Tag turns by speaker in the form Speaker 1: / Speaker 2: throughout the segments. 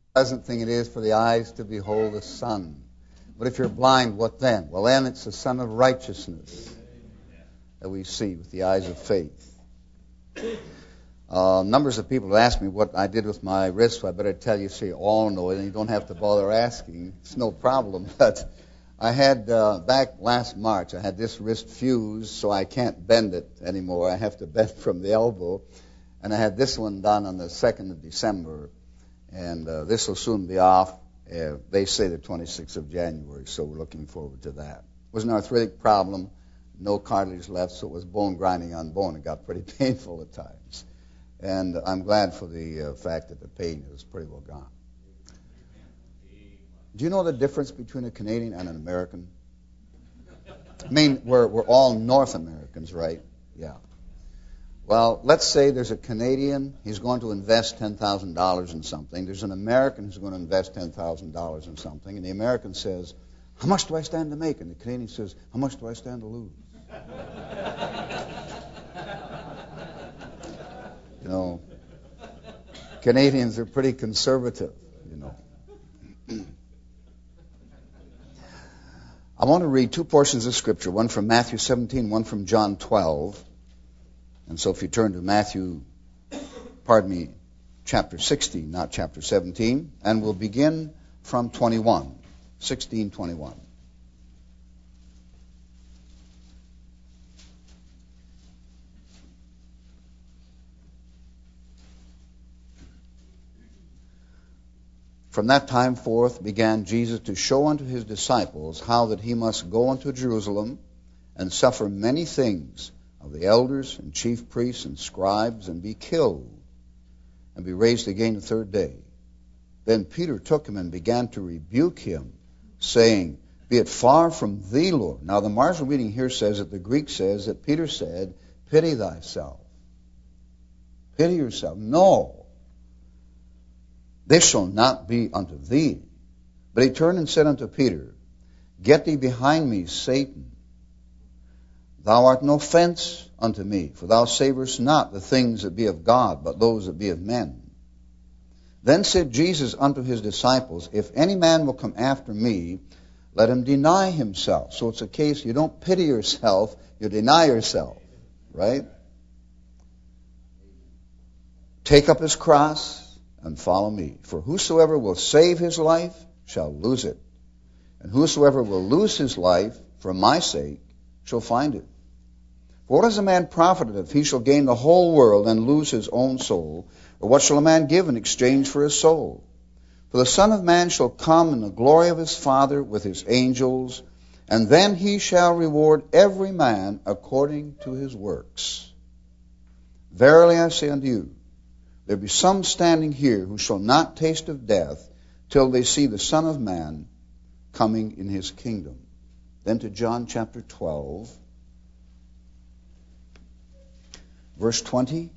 Speaker 1: Pleasant thing it is for the eyes to behold the sun. But if you're blind, what then? Well, then it's the Son of Righteousness that we see with the eyes of faith. Numbers of people have asked me what I did with my wrist, so I better tell you so you all know it, and you don't have to bother asking. It's no problem. But I had, back last March, I had this wrist fused, so I can't bend it anymore. I have to bend from the elbow. And I had this one done on the 2nd of December. And this will soon be off. They say the 26th of January, so we're looking forward to that. It was an arthritic problem, no cartilage left, so it was bone grinding on bone. It got pretty painful at times. And I'm glad for the fact that the pain is pretty well gone. Do you know the difference between a Canadian and an American? I mean, we're all North Americans, right? Yeah. Well, let's say there's a Canadian, he's going to invest $10,000 in something. There's an American who's going to invest $10,000 in something. And the American says, how much do I stand to make? And the Canadian says, how much do I stand to lose? You know, Canadians are pretty conservative, you know. I want to read two portions of Scripture, one from Matthew 17, one from John 12. And so if you turn to chapter 16, not chapter 17, and we'll begin from 21, 16:21. From that time forth began Jesus to show unto his disciples how that he must go unto Jerusalem and suffer many things of the elders and chief priests and scribes, and be killed, and be raised again the third day. Then Peter took him and began to rebuke him, saying, be it far from thee, Lord. Now the marginal reading here says that the Greek says that Peter said, pity thyself. Pity yourself. No. This shall not be unto thee. But he turned and said unto Peter, get thee behind me, Satan. Thou art no offense unto me, for thou savorest not the things that be of God, but those that be of men. Then said Jesus unto his disciples, if any man will come after me, let him deny himself. So it's a case, you don't pity yourself, you deny yourself, right? Take up his cross and follow me. For whosoever will save his life shall lose it. And whosoever will lose his life for my sake shall find it. For what is a man profited if he shall gain the whole world and lose his own soul? Or what shall a man give in exchange for his soul? For the Son of Man shall come in the glory of his Father with his angels, and then he shall reward every man according to his works. Verily I say unto you, there be some standing here who shall not taste of death till they see the Son of Man coming in his kingdom. Then to John chapter 12, verse 20.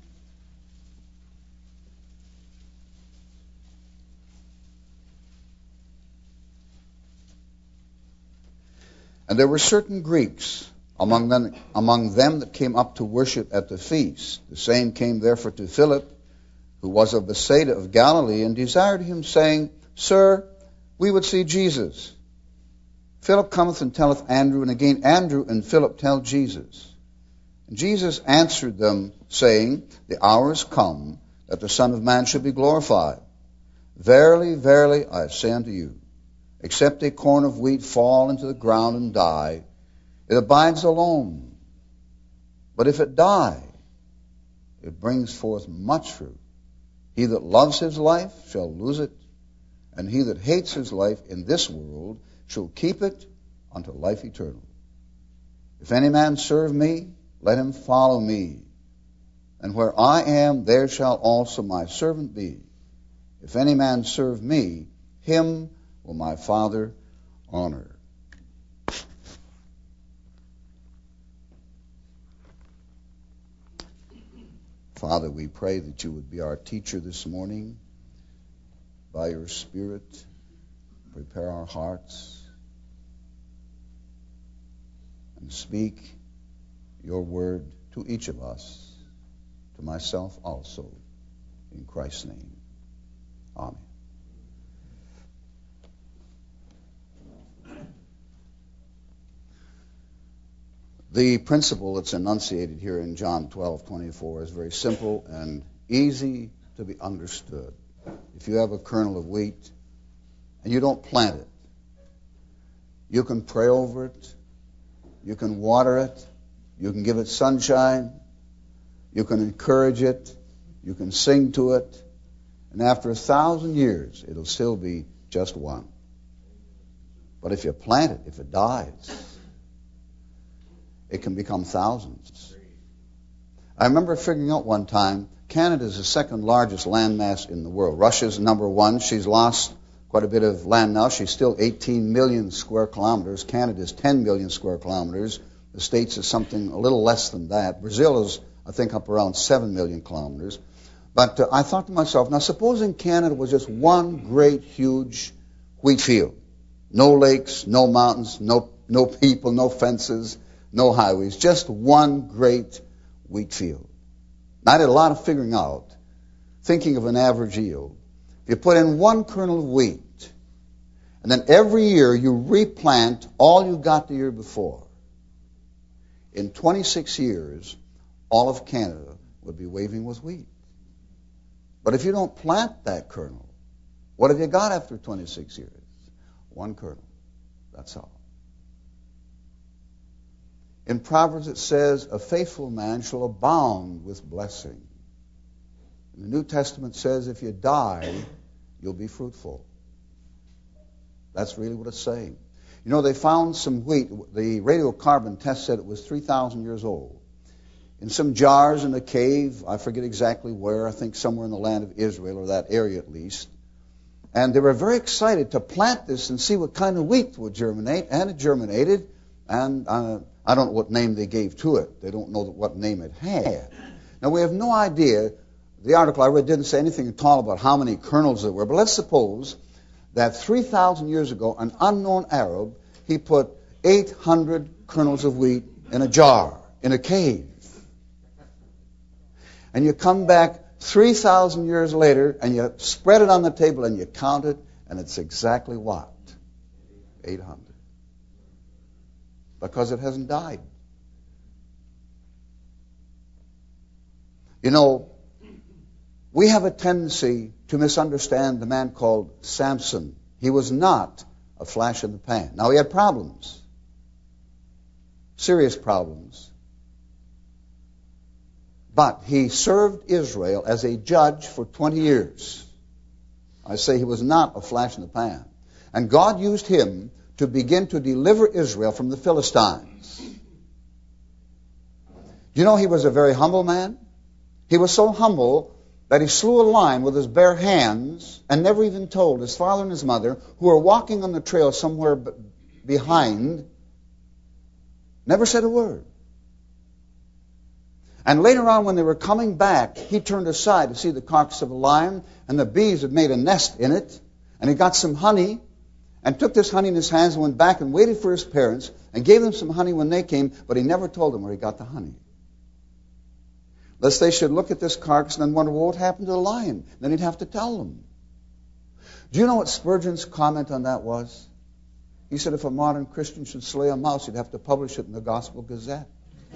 Speaker 1: And there were certain Greeks among them that came up to worship at the feast. The same came therefore to Philip, who was of Bethsaida of Galilee, and desired him, saying, Sir, we would see Jesus. Philip cometh and telleth Andrew, and again Andrew and Philip tell Jesus. And Jesus answered them, saying, the hour is come that the Son of Man should be glorified. Verily, verily, I say unto you, except a corn of wheat fall into the ground and die, it abides alone. But if it die, it brings forth much fruit. He that loves his life shall lose it, and he that hates his life in this world shall keep it unto life eternal. If any man serve me, let him follow me. And where I am, there shall also my servant be. If any man serve me, him will my Father honor. Father, we pray that you would be our teacher this morning. By your Spirit, prepare our hearts and speak your word to each of us, to myself also, in Christ's name. Amen. The principle that's enunciated here in John 12:24 is very simple and easy to be understood. If you have a kernel of wheat and you don't plant it, you can pray over it, you can water it, you can give it sunshine, you can encourage it, you can sing to it, and after 1,000 years, it'll still be just one. But if you plant it, if it dies, it can become thousands. I remember figuring out one time, Canada is the second largest landmass in the world. Russia's number one. She's lost quite a bit of land now. She's still 18 million square kilometers. Canada's 10 million square kilometers. The States is something a little less than that. Brazil is, I think, up around 7 million kilometers. But I thought to myself, now supposing Canada was just one great, huge wheat field. No lakes, no mountains, no people, no fences, no highways, just one great wheat field. I did a lot of figuring out, thinking of an average yield. If you put in one kernel of wheat, and then every year you replant all you got the year before, in 26 years, all of Canada would be waving with wheat. But if you don't plant that kernel, what have you got after 26 years? One kernel. That's all. In Proverbs it says, a faithful man shall abound with blessing. And the New Testament says, if you die, you'll be fruitful. That's really what it's saying. You know, they found some wheat. The radiocarbon test said it was 3,000 years old. In some jars in a cave, I forget exactly where, I think somewhere in the land of Israel, or that area at least. And they were very excited to plant this and see what kind of wheat would germinate. And it germinated. And I don't know what name they gave to it. They don't know what name it had. Now, we have no idea. The article I read didn't say anything at all about how many kernels there were. But let's suppose that 3,000 years ago, an unknown Arab, he put 800 kernels of wheat in a jar, in a cave. And you come back 3,000 years later, and you spread it on the table, and you count it, and it's exactly what? 800. Because it hasn't died. You know, we have a tendency to misunderstand the man called Samson. He was not a flash in the pan. Now, he had problems. Serious problems. But he served Israel as a judge for 20 years. I say he was not a flash in the pan. And God used him to begin to deliver Israel from the Philistines. You know, he was a very humble man. He was so humble that he slew a lion with his bare hands and never even told his father and his mother, who were walking on the trail somewhere behind, never said a word. And later on, when they were coming back, he turned aside to see the carcass of a lion, and the bees had made a nest in it, and he got some honey, and took this honey in his hands and went back and waited for his parents and gave them some honey when they came, but he never told them where he got the honey. Lest they should look at this carcass and then wonder, well, what happened to the lion? Then he'd have to tell them. Do you know what Spurgeon's comment on that was? He said if a modern Christian should slay a mouse, he'd have to publish it in the Gospel Gazette.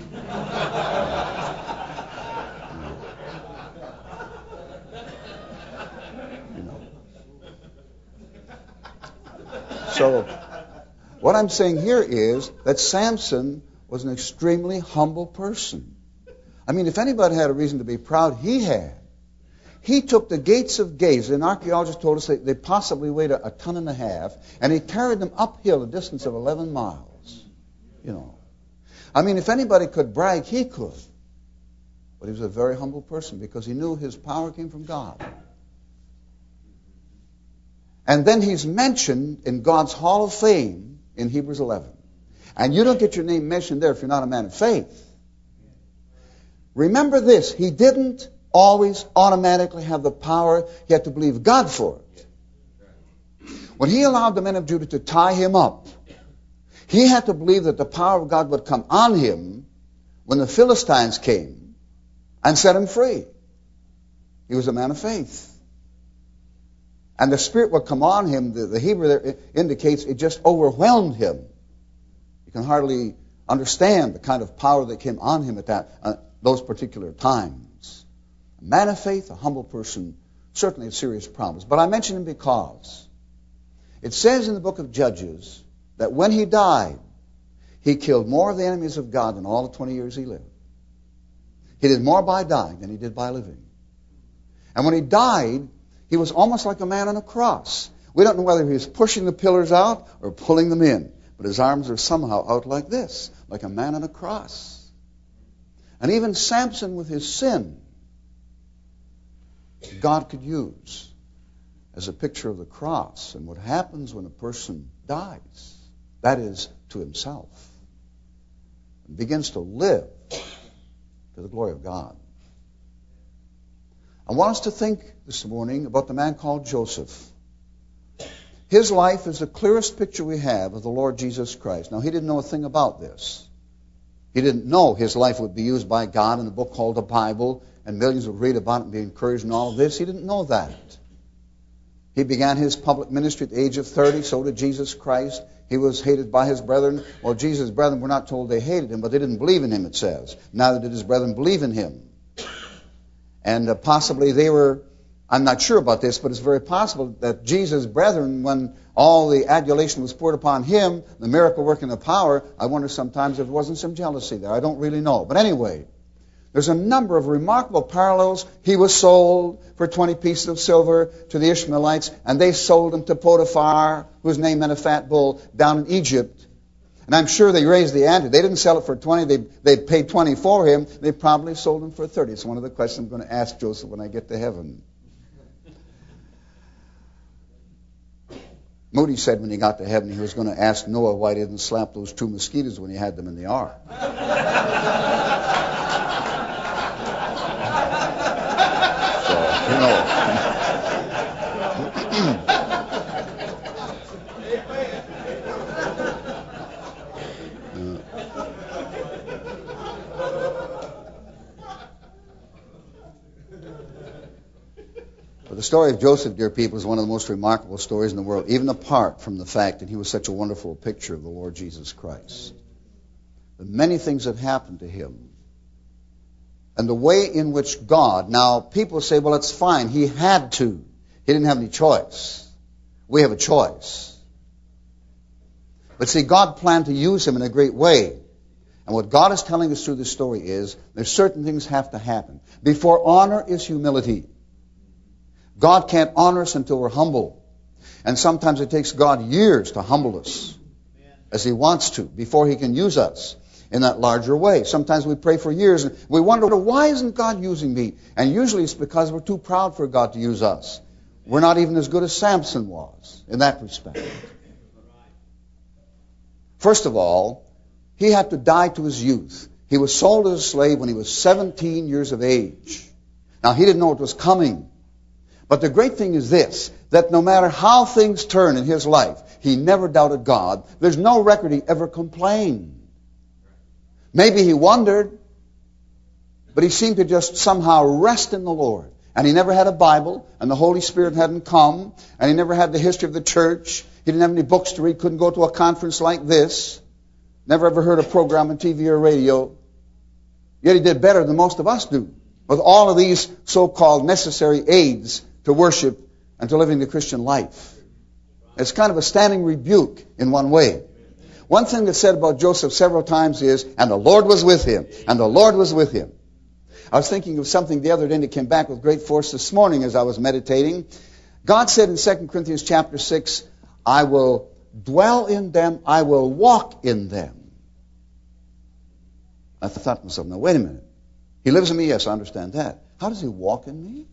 Speaker 1: So, what I'm saying here is that Samson was an extremely humble person. I mean, if anybody had a reason to be proud, he had. He took the gates of Gaza, and archaeologists told us they possibly weighed a ton and a half, and he carried them uphill a distance of 11 miles. You know. I mean, if anybody could brag, he could. But he was a very humble person because he knew his power came from God. And then he's mentioned in God's Hall of Fame in Hebrews 11. And you don't get your name mentioned there if you're not a man of faith. Remember this, he didn't always automatically have the power. He had to believe God for it. When he allowed the men of Judah to tie him up, he had to believe that the power of God would come on him when the Philistines came and set him free. He was a man of faith. And the Spirit would come on him. The Hebrew there indicates it just overwhelmed him. You can hardly understand the kind of power that came on him at those particular times. A man of faith, a humble person, certainly had serious problems. But I mention him because it says in the book of Judges that when he died, he killed more of the enemies of God than all the 20 years he lived. He did more by dying than he did by living. And when he died, he was almost like a man on a cross. We don't know whether he was pushing the pillars out or pulling them in, but his arms are somehow out like this, like a man on a cross. And even Samson with his sin, God could use as a picture of the cross and what happens when a person dies, that is, to himself, and begins to live to the glory of God. I want us to think this morning about the man called Joseph. His life is the clearest picture we have of the Lord Jesus Christ. Now, he didn't know a thing about this. He didn't know his life would be used by God in a book called the Bible, and millions would read about it and be encouraged in all of this. He didn't know that. He began his public ministry at the age of 30, so did Jesus Christ. He was hated by his brethren. Well, Jesus' brethren were not told they hated him, but they didn't believe in him, it says. Neither did his brethren believe in him. And possibly they were, I'm not sure about this, but it's very possible that Jesus' brethren, when all the adulation was poured upon him, the miracle working, the power, I wonder sometimes if there wasn't some jealousy there. I don't really know. But anyway, there's a number of remarkable parallels. He was sold for 20 pieces of silver to the Ishmaelites, and they sold him to Potiphar, whose name meant a fat bull, down in Egypt. And I'm sure they raised the ante. They didn't sell it for 20. They paid 20 for him. They probably sold him for 30. It's one of the questions I'm going to ask Joseph when I get to heaven. Moody said when he got to heaven he was going to ask Noah why he didn't slap those 2 mosquitoes when he had them in the ark. So, you know. The story of Joseph, dear people, is one of the most remarkable stories in the world, even apart from the fact that he was such a wonderful picture of the Lord Jesus Christ. The many things that happened to him, and the way in which God, now people say, well, it's fine, he had to. He didn't have any choice. We have a choice. But see, God planned to use him in a great way. And what God is telling us through this story is, there's certain things have to happen. Before honor is humility. God can't honor us until we're humble. And sometimes it takes God years to humble us as he wants to before he can use us in that larger way. Sometimes we pray for years and we wonder, why isn't God using me? And usually it's because we're too proud for God to use us. We're not even as good as Samson was in that respect. First of all, he had to die to his youth. He was sold as a slave when he was 17 years of age. Now, he didn't know it was coming. But the great thing is this, that no matter how things turn in his life, he never doubted God. There's no record he ever complained. Maybe he wondered, but he seemed to just somehow rest in the Lord. And he never had a Bible, and the Holy Spirit hadn't come, and he never had the history of the church. He didn't have any books to read, couldn't go to a conference like this, never ever heard a program on TV or radio. Yet he did better than most of us do, with all of these so-called necessary aids to worship and to living the Christian life. It's kind of a standing rebuke in one way. One thing that's said about Joseph several times is, and the Lord was with him, and the Lord was with him. I was thinking of something the other day that came back with great force this morning as I was meditating. God said in 2 Corinthians chapter 6, I will dwell in them, I will walk in them. I thought to myself, now wait a minute. He lives in me, yes, I understand that. How does he walk in me?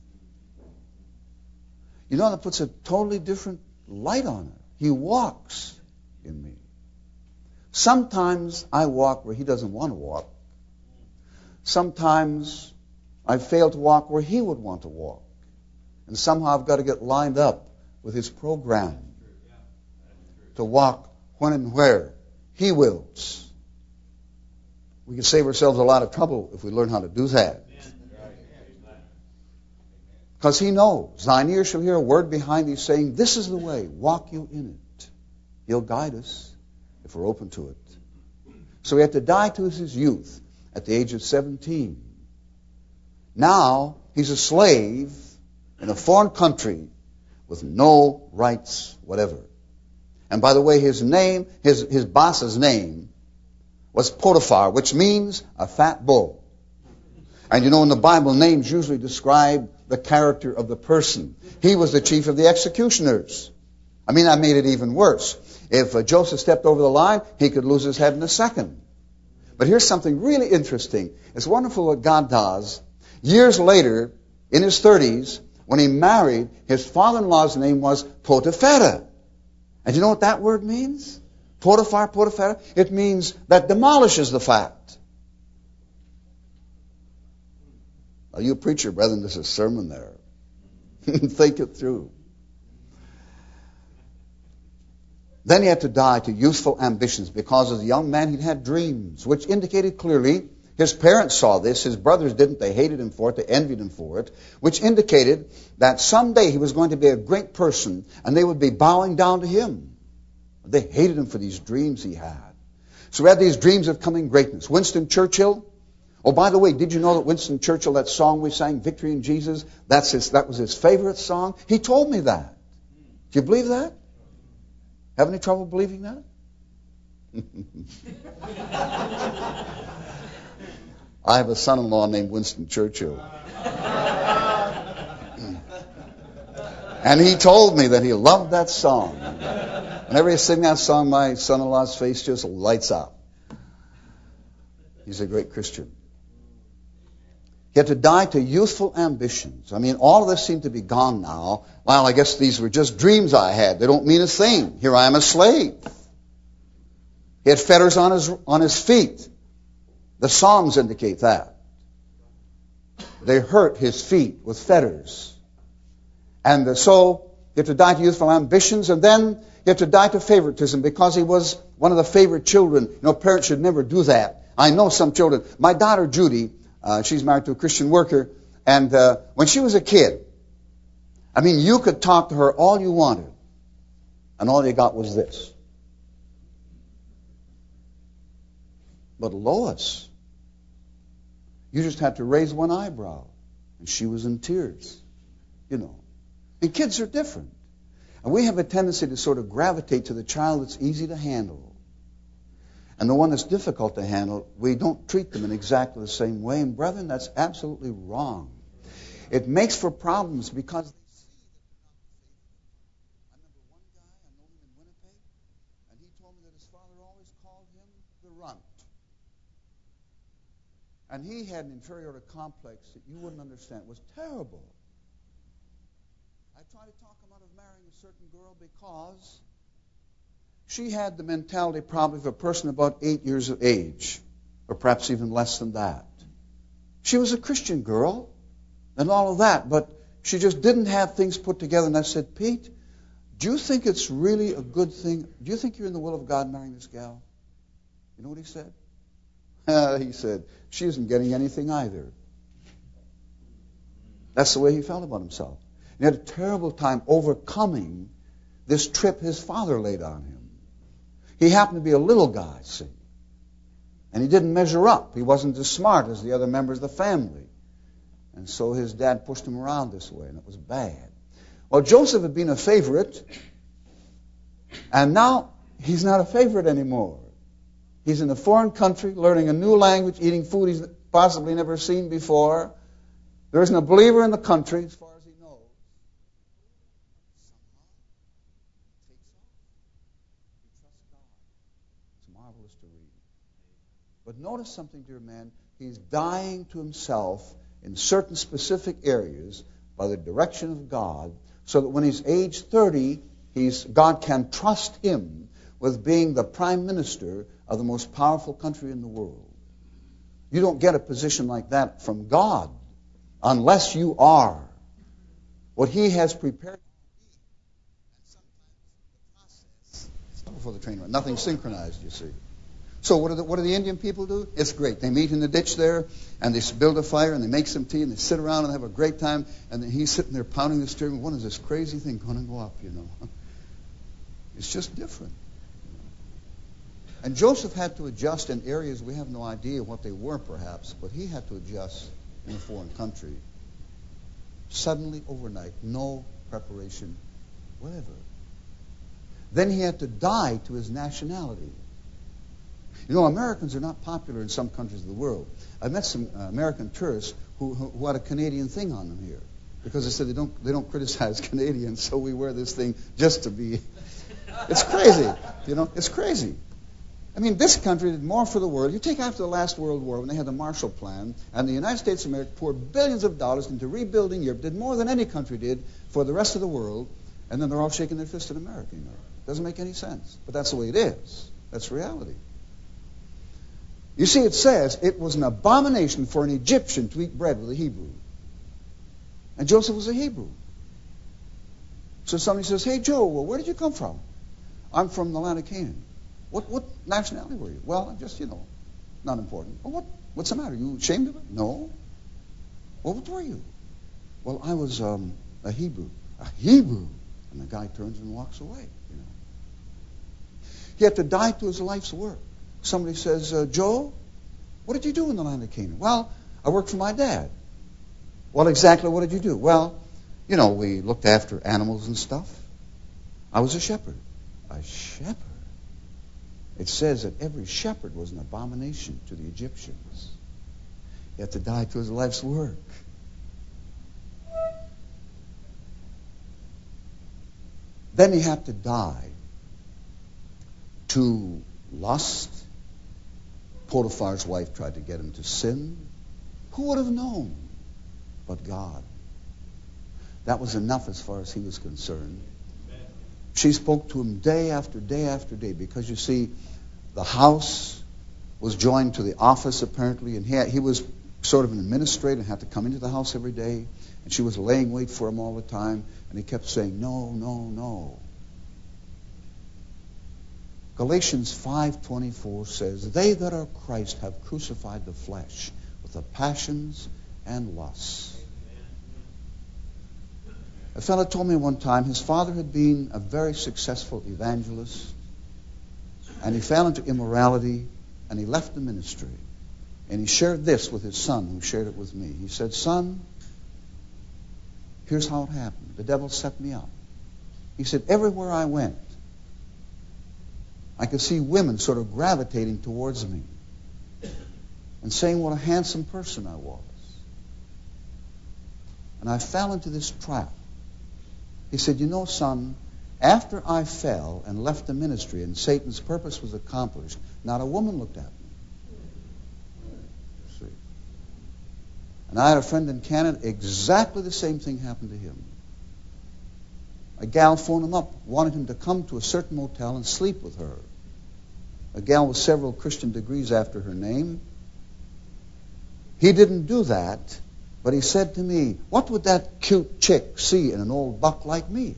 Speaker 1: You know, that puts a totally different light on it. He walks in me. Sometimes I walk where he doesn't want to walk. Sometimes I fail to walk where he would want to walk. And somehow I've got to get lined up with his program to walk when and where he wills. We can save ourselves a lot of trouble if we learn how to do that. Because he knows, thine ear shall hear a word behind thee saying, this is the way, walk you in it. He'll guide us if we're open to it. So he had to die to his youth at the age of 17. Now he's a slave in a foreign country with no rights whatever. And by the way, his name, his boss's name was Potiphar, which means a fat bull. And you know, in the Bible, names usually describe the character of the person. He was the chief of the executioners. I mean, that made it even worse. If Joseph stepped over the line, he could lose his head in a second. But here's something really interesting. It's wonderful what God does. Years later, in his 30s, when he married, his father-in-law's name was Potiphera. And you know what that word means? Potiphar, Potiphera. It means that demolishes the fact. Now, you preacher, brethren, this is a sermon there. Think it through. Then he had to die to youthful ambitions because as a young man he'd had dreams, which indicated clearly, his parents saw this, his brothers didn't, they hated him for it, they envied him for it, which indicated that someday he was going to be a great person and they would be bowing down to him. They hated him for these dreams he had. So he had these dreams of coming greatness. Winston Churchill, oh, by the way, did you know that Winston Churchill, that song we sang, Victory in Jesus, that was his favorite song? He told me that. Do you believe that? Have any trouble believing that? I have a son-in-law named Winston Churchill. And he told me that he loved that song. Whenever he sing that song, my son-in-law's face just lights up. He's a great Christian. He had to die to youthful ambitions. I mean, all of this seemed to be gone now. Well, I guess these were just dreams I had. They don't mean a thing. Here I am a slave. He had fetters on his feet. The Psalms indicate that. They hurt his feet with fetters. And so he had to die to youthful ambitions, and then he had to die to favoritism because he was one of the favorite children. You know, parents should never do that. I know some children. My daughter Judy, she's married to a Christian worker, and when she was a kid, I mean, you could talk to her all you wanted, and all you got was this. But Lois, you just had to raise one eyebrow, and she was in tears, you know. And kids are different. And we have a tendency to sort of gravitate to the child that's easy to handle. And the one that's difficult to handle, we don't treat them in exactly the same way. And brethren, that's absolutely wrong. It makes for problems because they see that they're not the favorite. I remember one guy, I know him in Winnipeg, and he told me that his father always called him the runt. And he had an inferiority complex that you wouldn't understand. It was terrible. I tried to talk him out of marrying a certain girl because she had the mentality probably of a person about 8 years of age, or perhaps even less than that. She was a Christian girl and all of that, but she just didn't have things put together. And I said, Pete, do you think it's really a good thing? Do you think you're in the will of God marrying this gal? You know what he said? He said, she isn't getting anything either. That's the way he felt about himself. He had a terrible time overcoming this trip his father laid on him. He happened to be a little guy, see. And he didn't measure up. He wasn't as smart as the other members of the family. And so his dad pushed him around this way, and it was bad. Well, Joseph had been a favorite, and now he's not a favorite anymore. He's in a foreign country, learning a new language, eating food he's possibly never seen before. There isn't a believer in the country, as far as he knows. Somehow, he takes off. He trusts God. It's marvelous to read. But notice something, dear man. He's dying to himself in certain specific areas by the direction of God, so that when he's age 30, God can trust him with being the prime minister of the most powerful country in the world. You don't get a position like that from God unless you are what he has prepared to be. And sometimes the process is before the train runs. Nothing synchronized, you see. So what do the Indian people do? It's great. They meet in the ditch there, and they build a fire, and they make some tea, and they sit around and have a great time, and then he's sitting there pounding the steering wheel. When is this crazy thing going to go up, you know? It's just different. And Joseph had to adjust in areas we have no idea what they were, perhaps, but he had to adjust in a foreign country. Suddenly, overnight, no preparation whatever. Then he had to die to his nationality. You know, Americans are not popular in some countries of the world. I met some American tourists who had a Canadian thing on them here because they said they don't criticize Canadians, so we wear this thing just to be. It's crazy, you know. It's crazy. I mean, this country did more for the world. You take after the last World War when they had the Marshall Plan, and the United States of America poured billions of dollars into rebuilding Europe, did more than any country did for the rest of the world, and then they're all shaking their fist at America. You know, doesn't make any sense, but that's the way it is. That's reality. You see, it says it was an abomination for an Egyptian to eat bread with a Hebrew. And Joseph was a Hebrew. So somebody says, "Hey, Joe, well, where did you come from?" "I'm from the land of Canaan." What nationality were you?" "Well, I'm just, not important." "Well, what's the matter? You ashamed of it?" "No." "Well, what were you?" "Well, I was a Hebrew." "A Hebrew?" And the guy turns and walks away. He had to die to his life's work. Somebody says, "Joe, what did you do in the land of Canaan?" "Well, I worked for my dad." "Well, exactly what did you do?" "Well, we looked after animals and stuff. I was a shepherd." "A shepherd?" It says that every shepherd was an abomination to the Egyptians. He had to die to his life's work. Then he had to die to lust. Potiphar's wife tried to get him to sin. Who would have known but God? That was enough as far as he was concerned. She spoke to him day after day after day because, you see, the house was joined to the office apparently, and he was sort of an administrator and had to come into the house every day, and she was laying wait for him all the time, and he kept saying, "No, no, no." Galatians 5:24 says, "They that are Christ have crucified the flesh with the passions and lusts." A fellow told me one time his father had been a very successful evangelist, and he fell into immorality, and he left the ministry. And he shared this with his son, who shared it with me. He said, "Son, here's how it happened. The devil set me up." He said, "Everywhere I went, I could see women sort of gravitating towards me and saying what a handsome person I was. And I fell into this trap." He said, "Son, after I fell and left the ministry and Satan's purpose was accomplished, not a woman looked at me." See? And I had a friend in Canada, exactly the same thing happened to him. A gal phoned him up, wanted him to come to a certain motel and sleep with her. A gal with several Christian degrees after her name. He didn't do that, but he said to me, "What would that cute chick see in an old buck like me?"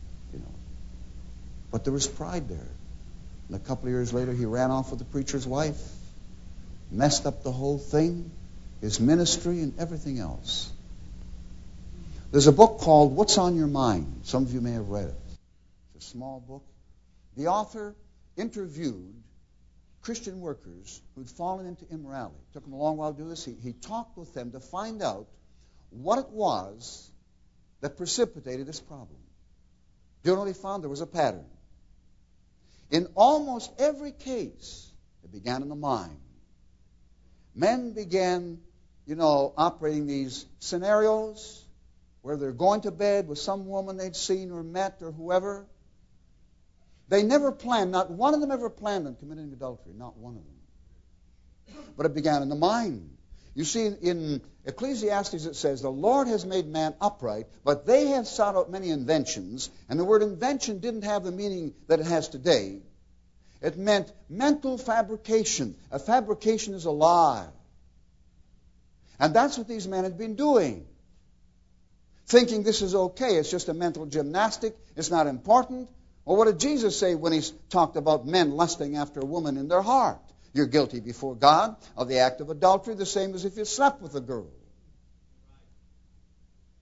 Speaker 1: But there was pride there. And a couple of years later, he ran off with the preacher's wife, messed up the whole thing, his ministry and everything else. There's a book called What's on Your Mind. Some of you may have read it. It's a small book. The author interviewed Christian workers who'd fallen into immorality. It took him a long while to do this. He talked with them to find out what it was that precipitated this problem. Do you know what he found? There was a pattern. In almost every case, it began in the mind. Men began, operating these scenarios where they're going to bed with some woman they'd seen or met or whoever. They never planned, not one of them ever planned on committing adultery, not one of them. But it began in the mind. You see, in Ecclesiastes it says, "The Lord has made man upright, but they have sought out many inventions." And the word invention didn't have the meaning that it has today. It meant mental fabrication. A fabrication is a lie. And that's what these men had been doing. Thinking this is okay. It's just a mental gymnastic. It's not important. Well, what did Jesus say when he talked about men lusting after a woman in their heart? You're guilty before God of the act of adultery, the same as if you slept with a girl.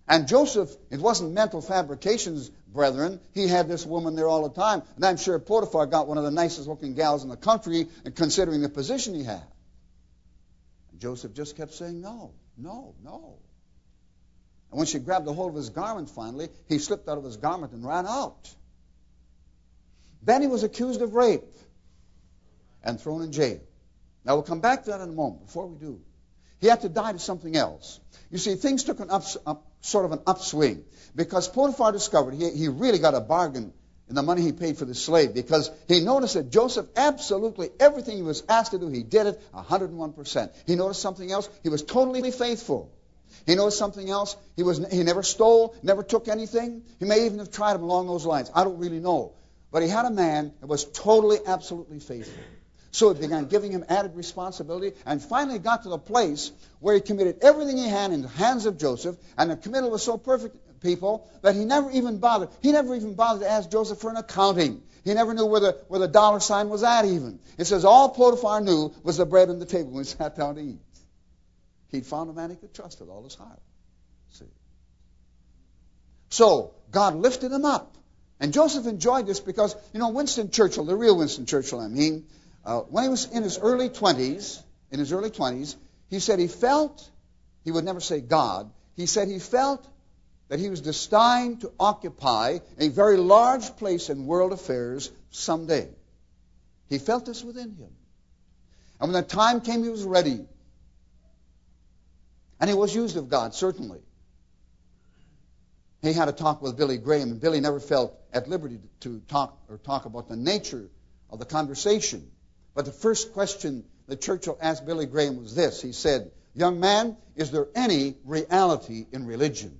Speaker 1: And Joseph, it wasn't mental fabrications, brethren. He had this woman there all the time. And I'm sure Potiphar got one of the nicest looking gals in the country, considering the position he had. And Joseph just kept saying, no, no, no. And when she grabbed a hold of his garment finally, he slipped out of his garment and ran out. Then he was accused of rape and thrown in jail. Now we'll come back to that in a moment. Before we do, he had to die to something else. You see, things took sort of an upswing because Potiphar discovered he really got a bargain in the money he paid for the slave, because he noticed that Joseph, absolutely everything he was asked to do, he did it 101%. He noticed something else. He was totally faithful. He noticed something else. He never stole, never took anything. He may even have tried him along those lines. I don't really know. But he had a man that was totally, absolutely faithful. So he began giving him added responsibility, and finally got to the place where he committed everything he had in the hands of Joseph, and the committal was so perfect, people, that he never even bothered. He never even bothered to ask Joseph for an accounting. He never knew where the dollar sign was at even. It says all Potiphar knew was the bread on the table when he sat down to eat. He'd found a man he could trust with all his heart. See? So God lifted him up. And Joseph enjoyed this because, Winston Churchill, the real Winston Churchill, when he was in his early 20s, he said he felt, he would never say God, he said he felt that he was destined to occupy a very large place in world affairs someday. He felt this within him. And when the time came, he was ready. And he was used of God, certainly. He had a talk with Billy Graham, and Billy never felt at liberty to talk about the nature of the conversation. But the first question that Churchill asked Billy Graham was this. He said, "Young man, is there any reality in religion?"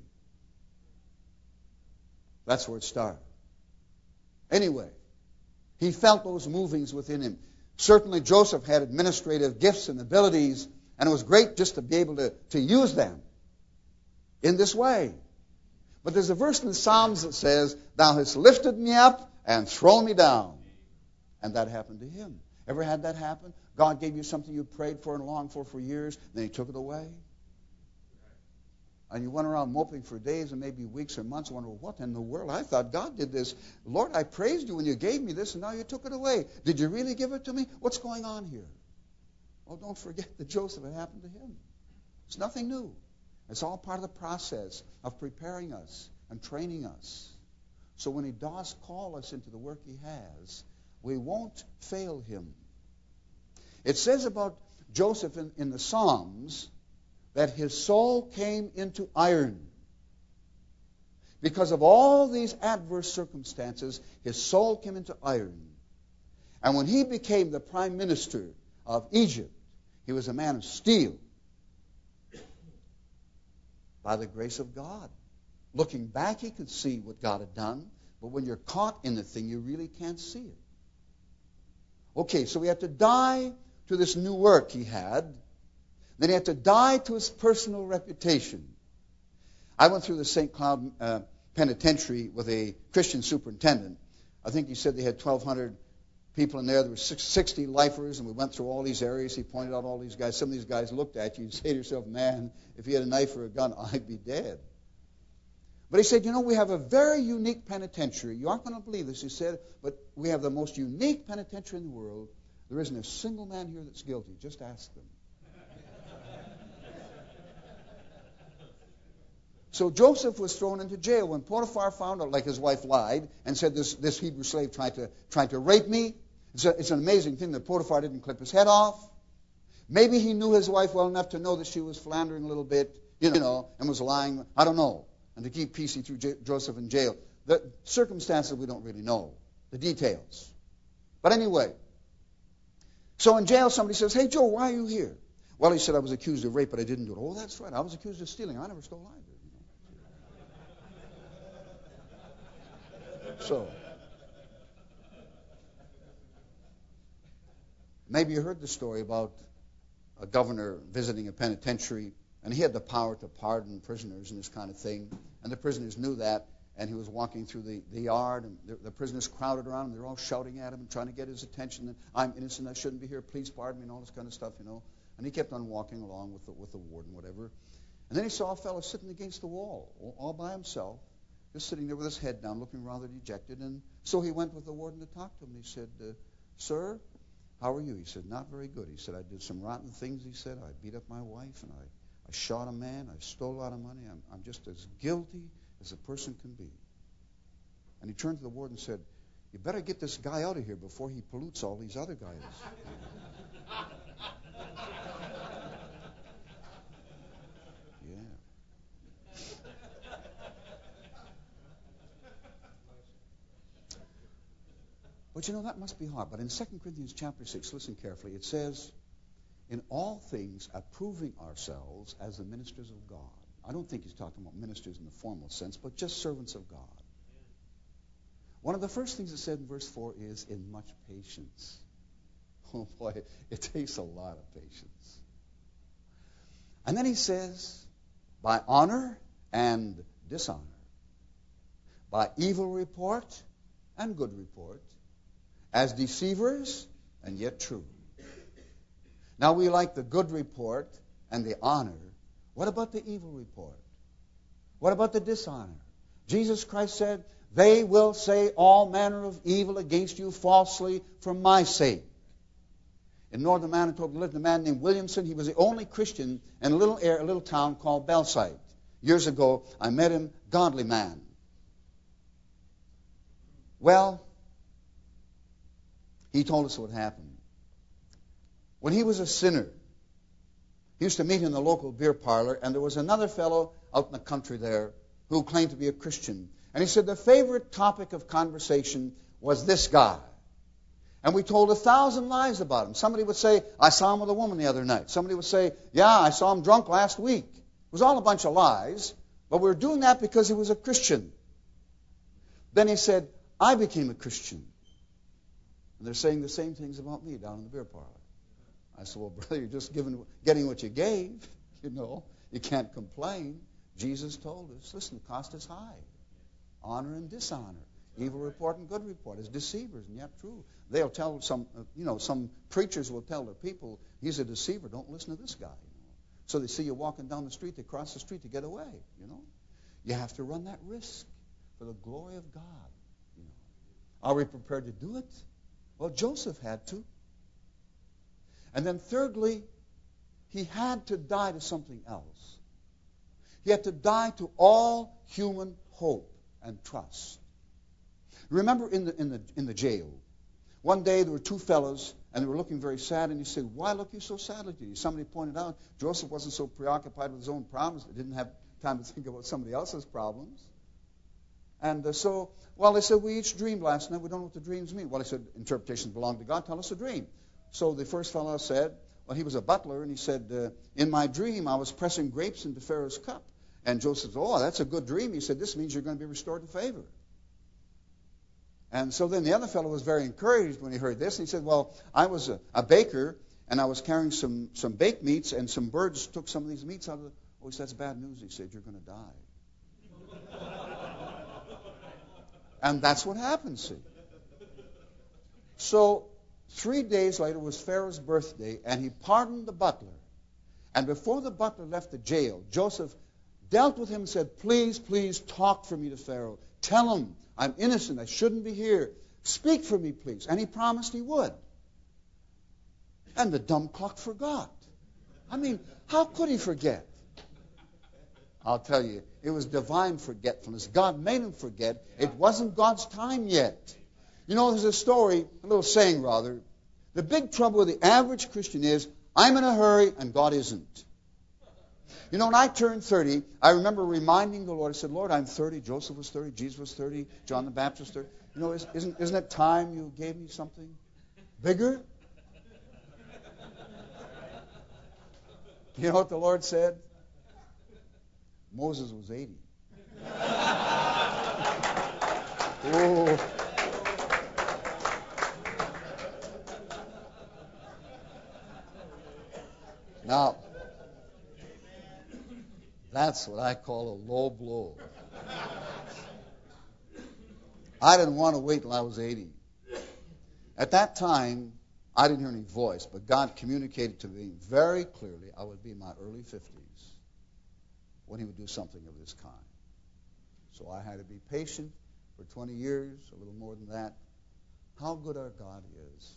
Speaker 1: That's where it started. Anyway, he felt those movings within him. Certainly Joseph had administrative gifts and abilities, and it was great just to be able to use them in this way. But there's a verse in the Psalms that says, "Thou hast lifted me up and thrown me down." And that happened to him. Ever had that happen? God gave you something you prayed for and longed for years, then He took it away. And you went around moping for days and maybe weeks or months, wondering, what in the world? I thought God did this. Lord, I praised you when you gave me this, and now you took it away. Did you really give it to me? What's going on here? Well, don't forget that Joseph, it happened to him. It's nothing new. It's all part of the process of preparing us and training us. So when He does call us into the work He has, we won't fail Him. It says about Joseph in the Psalms that his soul came into iron. Because of all these adverse circumstances, his soul came into iron. And when he became the prime minister of Egypt, he was a man of steel. By the grace of God. Looking back, he could see what God had done. But when you're caught in the thing, you really can't see it. Okay, so he had to die to this new work he had. Then he had to die to his personal reputation. I went through the St. Cloud Penitentiary with a Christian superintendent. I think he said they had 1,200 people in there. There were 60 lifers, and we went through all these areas. He pointed out all these guys. Some of these guys looked at you and say to yourself, man, if he had a knife or a gun, I'd be dead. But he said, we have a very unique penitentiary. You aren't going to believe this, he said, but we have the most unique penitentiary in the world. There isn't a single man here that's guilty. Just ask them. So Joseph was thrown into jail. When Potiphar found out, like his wife lied, and said this Hebrew slave tried to rape me, it's an amazing thing that Potiphar didn't clip his head off. Maybe he knew his wife well enough to know that she was philandering a little bit, and was lying. I don't know. And to keep peace, he threw Joseph in jail. The circumstances we don't really know, the details. But anyway, so in jail somebody says, "Hey Joe, why are you here?" Well, he said, "I was accused of rape, but I didn't do it." "Oh, that's right. I was accused of stealing. I never stole either." So, maybe you heard the story about a governor visiting a penitentiary, and he had the power to pardon prisoners and this kind of thing. And the prisoners knew that, and he was walking through the yard, and the prisoners crowded around him. They're all shouting at him and trying to get his attention. And, "I'm innocent. I shouldn't be here. Please pardon me," and all this kind of stuff, And he kept on walking along with the warden, whatever. And then he saw a fellow sitting against the wall, all by himself, just sitting there with his head down, looking rather dejected. And so he went with the warden to talk to him. He said, "Sir, how are you?" He said, "Not very good." He said, "I did some rotten things." He said, "I beat up my wife, and I shot a man. I stole a lot of money. I'm just as guilty as a person can be." And he turned to the warden and said, "You better get this guy out of here before he pollutes all these other guys." Yeah. But you know, that must be hard. But in 2 Corinthians chapter 6, listen carefully, it says, "In all things approving ourselves as the ministers of God." I don't think he's talking about ministers in the formal sense, but just servants of God. One of the first things it said in verse 4 is, "in much patience." Oh boy, it takes a lot of patience. And then he says, "by honor and dishonor, by evil report and good report, as deceivers and yet true." Now we like the good report and the honor. What about the evil report? What about the dishonor? Jesus Christ said, "They will say all manner of evil against you falsely for my sake." In northern Manitoba lived a man named Williamson. He was the only Christian in a little town called Bellside. Years ago, I met him, godly man. Well, he told us what happened. When he was a sinner, he used to meet in the local beer parlor, and there was another fellow out in the country there who claimed to be a Christian. And he said the favorite topic of conversation was this guy. And we told 1,000 lies about him. Somebody would say, "I saw him with a woman the other night." Somebody would say, "Yeah, I saw him drunk last week." It was all a bunch of lies, but we were doing that because he was a Christian. Then he said, "I became a Christian." And they're saying the same things about me down in the beer parlor. I said, "Well, brother, you're just getting what you gave. You know, you can't complain." Jesus told us, listen, the cost is high. Honor and dishonor. Evil report and good report as deceivers and yet true. They'll tell some preachers will tell their people, "He's a deceiver. Don't listen to this guy." So they see you walking down the street, they cross the street to get away. You have to run that risk for the glory of God. Are we prepared to do it? Well, Joseph had to. And then thirdly, he had to die to something else. He had to die to all human hope and trust. Remember in the jail, one day there were two fellows, and they were looking very sad, and he said, "Why look you so sadly to you?" Somebody pointed out Joseph wasn't so preoccupied with his own problems, he didn't have time to think about somebody else's problems. And they said, "We each dreamed last night. We don't know what the dreams mean." Well, he said, "Interpretations belong to God. Tell us a dream." So the first fellow said, well, he was a butler, and he said, "In my dream, I was pressing grapes into Pharaoh's cup." And Joseph said, "Oh, that's a good dream." He said, "This means you're going to be restored to favor." And so then the other fellow was very encouraged when he heard this. And he said, "Well, I was a baker, and I was carrying some baked meats, and some birds took some of these meats out of the..." Oh, he said, "That's bad news." He said, "You're going to die." And that's what happened, see. So 3 days later was Pharaoh's birthday, and he pardoned the butler. And before the butler left the jail, Joseph dealt with him and said, "Please, please talk for me to Pharaoh. Tell him I'm innocent. I shouldn't be here. Speak for me, please." And he promised he would. And the dumb clock forgot. I mean, how could he forget? I'll tell you, it was divine forgetfulness. God made him forget. It wasn't God's time yet. There's a story, a little saying rather. The big trouble with the average Christian is, I'm in a hurry and God isn't. When I turned 30, I remember reminding the Lord, I said, "Lord, I'm 30, Joseph was 30, Jesus was 30, John the Baptist was 30. Isn't it time you gave me something bigger?" You know what the Lord said? Moses was 80. Oh. Now, that's what I call a low blow. I didn't want to wait till I was 80. At that time, I didn't hear any voice, but God communicated to me very clearly I would be in my early 50s. when he would do something of this kind. So I had to be patient for 20 years, a little more than that. How good our God is.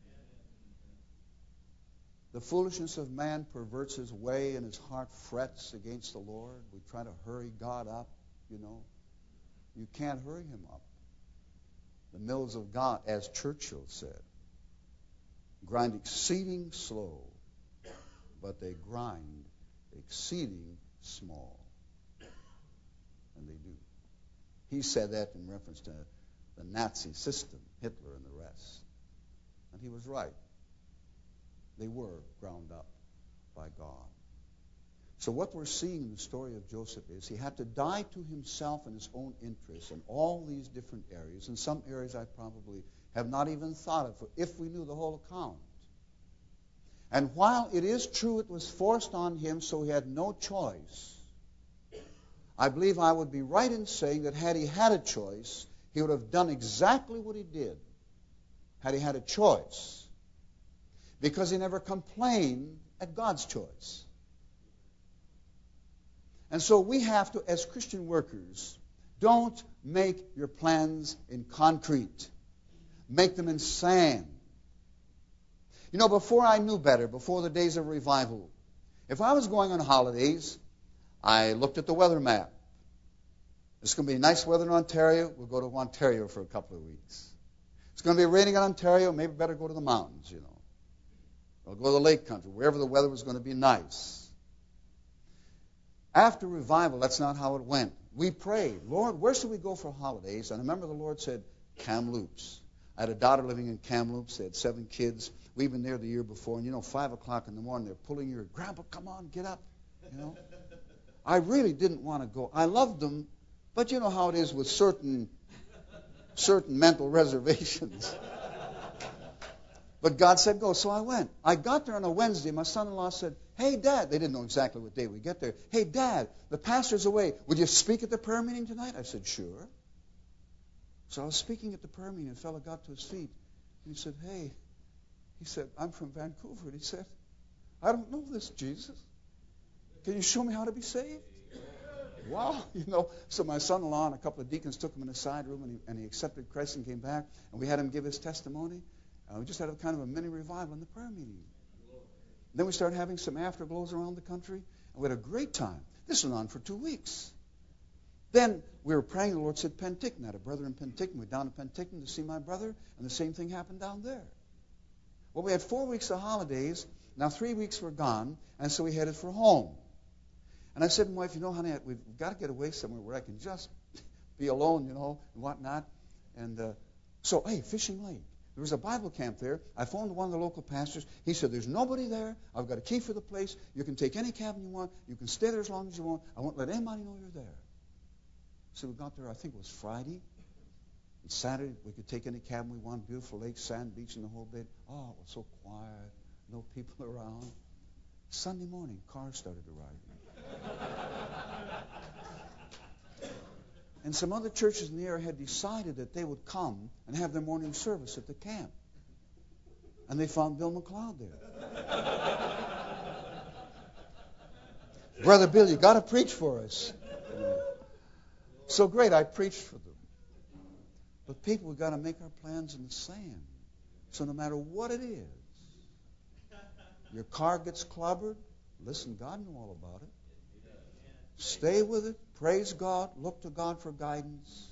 Speaker 1: The foolishness of man perverts his way, and his heart frets against the Lord. We try to hurry God up, you know. You can't hurry him up. The mills of God, as Churchill said, grind exceeding slow, but they grind exceeding small. And they do. He said that in reference to the Nazi system, Hitler and the rest. And he was right. They were ground up by God. So what we're seeing in the story of Joseph is he had to die to himself and his own interests in all these different areas. In some areas I probably have not even thought of if we knew the whole account. And while it is true it was forced on him, so he had no choice, I believe I would be right in saying that had he had a choice, he would have done exactly what he did had he had a choice. Because he never complained at God's choice. And so we have to, as Christian workers, don't make your plans in concrete. Make them in sand. You know, before I knew better, before the days of revival, if I was going on holidays, I looked at the weather map. It's going to be nice weather in Ontario. We'll go to Ontario for a couple of weeks. It's going to be raining in Ontario. Maybe better go to the mountains, you know. Or go to the lake country, wherever the weather was going to be nice. After revival, that's not how it went. We prayed, Lord, where should we go for holidays? And I remember the Lord said, Kamloops. I had a daughter living in Kamloops. They had 7 kids. We've been there the year before. And, you know, 5 o'clock in the morning, they're pulling your, Grandpa, come on, get up. You know. I really didn't want to go. I loved them, but you know how it is with certain mental reservations. But God said go, so I went. I got there on a Wednesday. My son-in-law said, hey, Dad. They didn't know exactly what day we get there. Hey, Dad, the pastor's away. Would you speak at the prayer meeting tonight? I said, sure. So I was speaking at the prayer meeting. A fellow got to his feet. And he said, hey. He said, I'm from Vancouver. And he said, I don't know this Jesus. Can you show me how to be saved? Wow, you know. So my son-in-law and a couple of deacons took him in a side room, and he accepted Christ and came back. And we had him give his testimony. We just had a kind of a mini revival in the prayer meeting. Then we started having some afterglows around the country, and we had a great time. This went on for 2 weeks. Then we were praying, the Lord said Penticton. I had a brother in Penticton. We went down to Penticton to see my brother, and the same thing happened down there. Well, we had 4 weeks of holidays. Now 3 weeks were gone, and so we headed for home. And I said to my wife, you know, honey, we've got to get away somewhere where I can just be alone, you know, and whatnot. And so, hey, Fishing Lake. There was a Bible camp there. I phoned one of the local pastors. He said, there's nobody there. I've got a key for the place. You can take any cabin you want. You can stay there as long as you want. I won't let anybody know you're there. So we got there, I think it was Friday. And Saturday, we could take any cabin we want. Beautiful lake, sand beach, and the whole bit. Oh, it was so quiet. No people around. Sunday morning, cars started arriving. And some other churches in the area had decided that they would come and have their morning service at the camp. And they found Bill McLeod there. Brother Bill, you got to preach for us. So great, I preached for them. But people, we've got to make our plans in the sand. So no matter what it is, your car gets clobbered, listen, God knew all about it. Stay with it. Praise God. Look to God for guidance.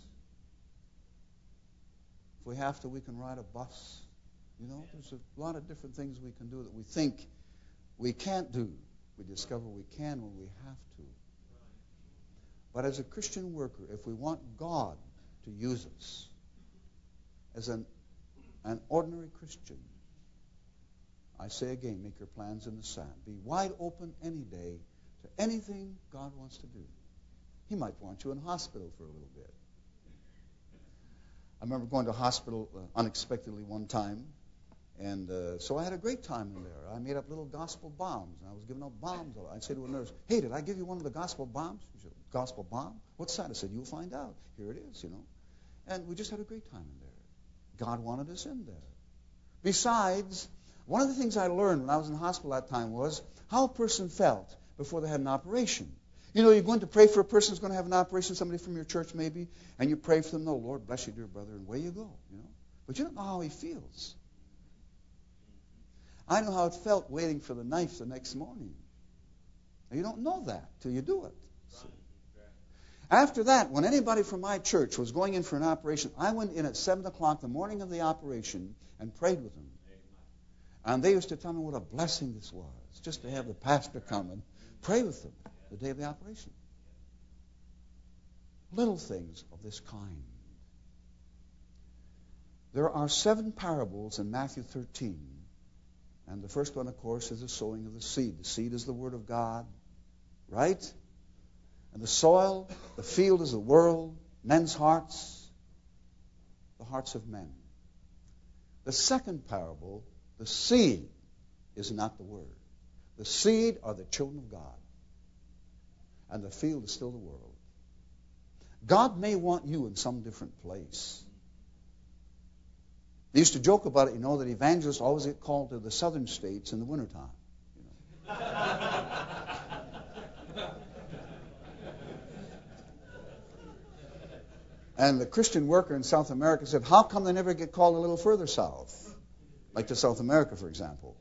Speaker 1: If we have to, we can ride a bus. You know, there's a lot of different things we can do that we think we can't do. We discover we can when we have to. But as a Christian worker, if we want God to use us as an ordinary Christian, I say again, make your plans in the sand. Be wide open any day to anything God wants to do. He might want you in hospital for a little bit. I remember going to hospital unexpectedly one time, and so I had a great time in there. I made up little gospel bombs, and I was giving out bombs. I'd say to a nurse, hey, did I give you one of the gospel bombs? She said, gospel bomb? What's that? I said, you'll find out. Here it is, you know. And we just had a great time in there. God wanted us in there. Besides, one of the things I learned when I was in hospital that time was how a person felt before they had an operation. You know, you're going to pray for a person who's going to have an operation, somebody from your church maybe, and you pray for them. Oh, Lord, bless you, dear brother, and away you go. You know, but you don't know how he feels. I know how it felt waiting for the knife the next morning. You don't know that till you do it. See? After that, when anybody from my church was going in for an operation, I went in at 7 o'clock the morning of the operation and prayed with them. And they used to tell me what a blessing this was, just to have the pastor come and pray with them the day of the operation. Little things of this kind. There are 7 parables in Matthew 13. And the first one, of course, is the sowing of the seed. The seed is the Word of God, right? And the soil, the field is the world, men's hearts, the hearts of men. The second parable, the seed, is not the Word. The seed are the children of God. And the field is still the world. God may want you in some different place. They used to joke about it, you know, that evangelists always get called to the southern states in the wintertime. You know. And the Christian worker in South America said, how come they never get called a little further south? Like to South America, for example.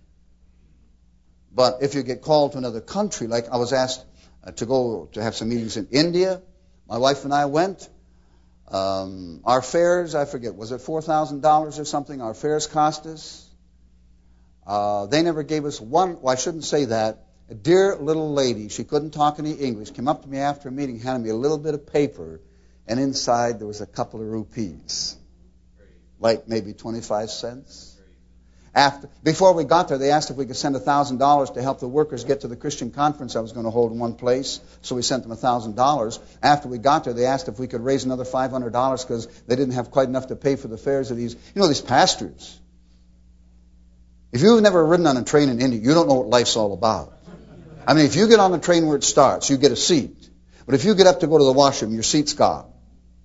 Speaker 1: But if you get called to another country, like I was asked to go to have some meetings in India, my wife and I went. Our fares, I forget, was it $4,000 or something? Our fares cost us. They never gave us one. Well, I shouldn't say that. A dear little lady, she couldn't talk any English, came up to me after a meeting, handed me a little bit of paper, and inside there was a couple of rupees, like maybe 25 cents. Before we got there, they asked if we could send $1,000 to help the workers get to the Christian conference I was going to hold in one place. So we sent them $1,000. After we got there, they asked if we could raise another $500 because they didn't have quite enough to pay for the fares of these, these pastors. If you've never ridden on a train in India, you don't know what life's all about. I mean, if you get on the train where it starts, you get a seat. But if you get up to go to the washroom, your seat's gone.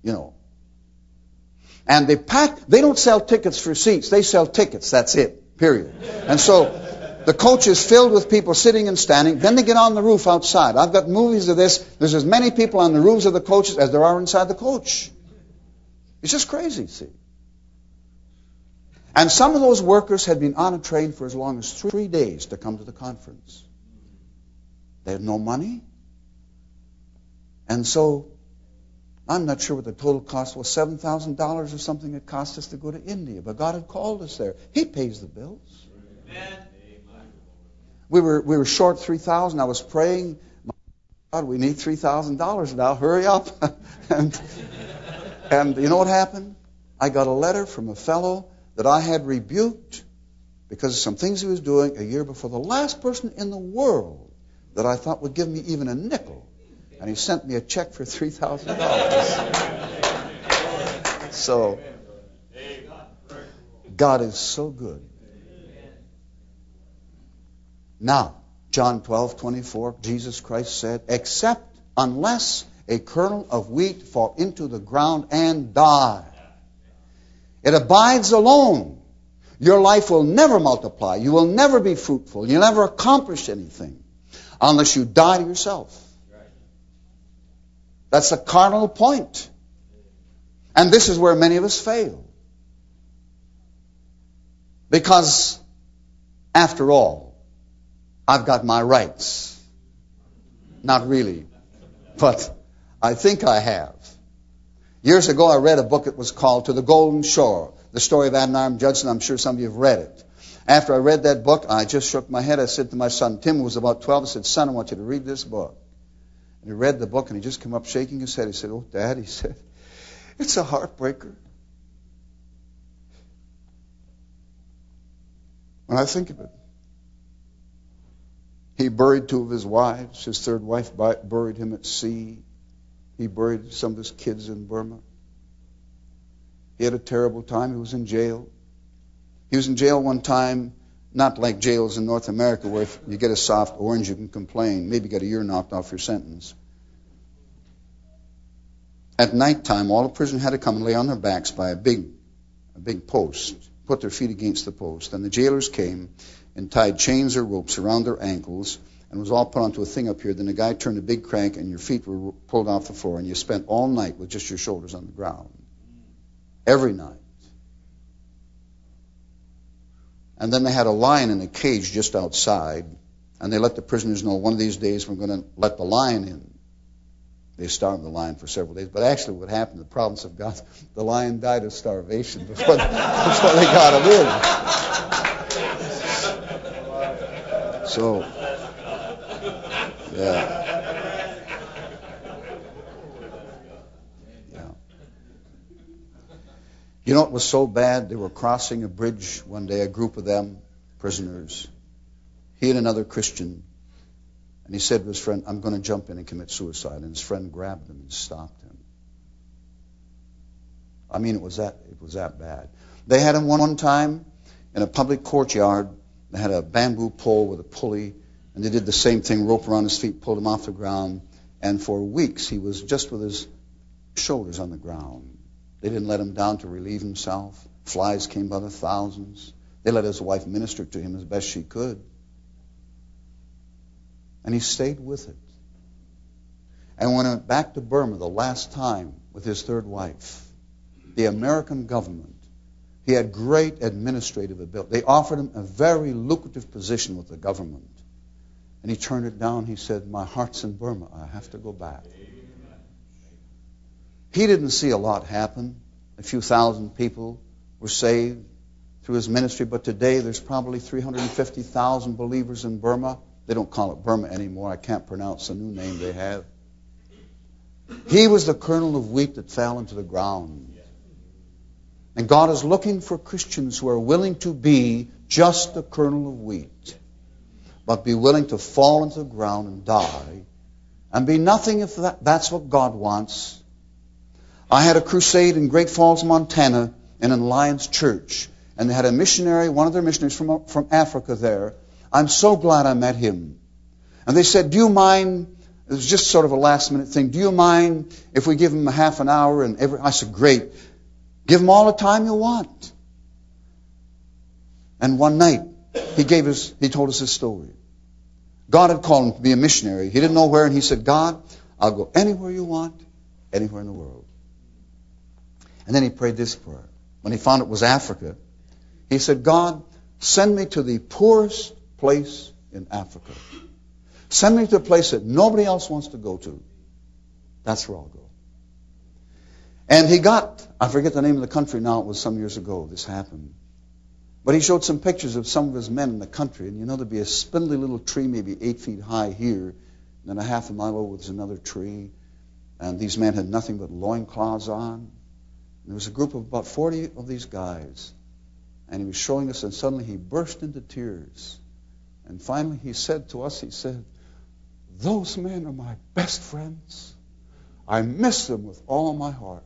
Speaker 1: And they don't sell tickets for seats. They sell tickets. That's it. Period. And so the coach is filled with people sitting and standing. Then they get on the roof outside. I've got movies of this. There's as many people on the roofs of the coaches as there are inside the coach. It's just crazy, see. And some of those workers had been on a train for as long as 3 days to come to the conference. They had no money. And so I'm not sure what the total cost was, $7,000 or something it cost us to go to India. But God had called us there. He pays the bills. Amen. We were short $3,000. I was praying, God, we need $3,000 now. Hurry up. and you know what happened? I got a letter from a fellow that I had rebuked because of some things he was doing a year before. The last person in the world that I thought would give me even a nickel. And he sent me a check for $3,000. So, God is so good. Now, John 12:24, Jesus Christ said, except unless a kernel of wheat fall into the ground and die, it abides alone. Your life will never multiply. You will never be fruitful. You'll never accomplish anything unless you die to yourself. That's the cardinal point. And this is where many of us fail. Because, after all, I've got my rights. Not really, but I think I have. Years ago, I read a book that was called To the Golden Shore, the story of Adoniram Judson. I'm sure some of you have read it. After I read that book, I just shook my head. I said to my son, Tim, who was about 12, I said, son, I want you to read this book. And he read the book, and he just came up shaking his head. He said, oh, Dad, he said, it's a heartbreaker. When I think of it, he buried 2 of his wives. His 3rd wife buried him at sea. He buried some of his kids in Burma. He had a terrible time. He was in jail. He was in jail one time, not like jails in North America where if you get a soft orange you can complain, maybe get a year knocked off your sentence. At nighttime, all the prisoners had to come and lay on their backs by a big post, put their feet against the post. And the jailers came and tied chains or ropes around their ankles and it was all put onto a thing up here. Then the guy turned a big crank, and your feet were pulled off the floor, and you spent all night with just your shoulders on the ground. Every night. And then they had a lion in a cage just outside, and they let the prisoners know one of these days we're going to let the lion in. They starved the lion for several days. But actually what happened, the providence of God, the lion died of starvation before they got him in. So, yeah. You know, it was so bad, they were crossing a bridge one day, a group of them, prisoners. He and another Christian. And he said to his friend, I'm going to jump in and commit suicide. And his friend grabbed him and stopped him. I mean, it was that bad. They had him one time in a public courtyard. They had a bamboo pole with a pulley. And they did the same thing, rope around his feet, pulled him off the ground. And for weeks, he was just with his shoulders on the ground. They didn't let him down to relieve himself. Flies came by the thousands. They let his wife minister to him as best she could. And he stayed with it. And when he went back to Burma the last time with his third wife, the American government, he had great administrative ability. They offered him a very lucrative position with the government. And he turned it down. He said, my heart's in Burma. I have to go back. He didn't see a lot happen. A few thousand people were saved through his ministry. But today there's probably 350,000 believers in Burma. They don't call it Burma anymore. I can't pronounce the new name they have. He was the kernel of wheat that fell into the ground. And God is looking for Christians who are willing to be just the kernel of wheat, but be willing to fall into the ground and die, and be nothing if that's what God wants. I had a crusade in Great Falls, Montana, in an Alliance church, and they had a missionary, one of their missionaries from Africa there. I'm so glad I met him. And they said, do you mind, it was just sort of a last minute thing, do you mind if we give him a half an hour? I said, great. Give him all the time you want. And one night, he told us his story. God had called him to be a missionary. He didn't know where, and he said, God, I'll go anywhere you want, anywhere in the world. And then he prayed this prayer. When he found it was Africa, he said, God, send me to the poorest place in Africa. Send me to a place that nobody else wants to go to. That's where I'll go. And he got, I forget the name of the country now, it was some years ago this happened. But he showed some pictures of some of his men in the country. And you know, there'd be a spindly little tree, maybe 8 feet high here. And then a half a mile over was another tree. And these men had nothing but loincloths on. And there was a group of about 40 of these guys. And he was showing us, and suddenly he burst into tears. And finally he said to us, he said, those men are my best friends. I miss them with all my heart.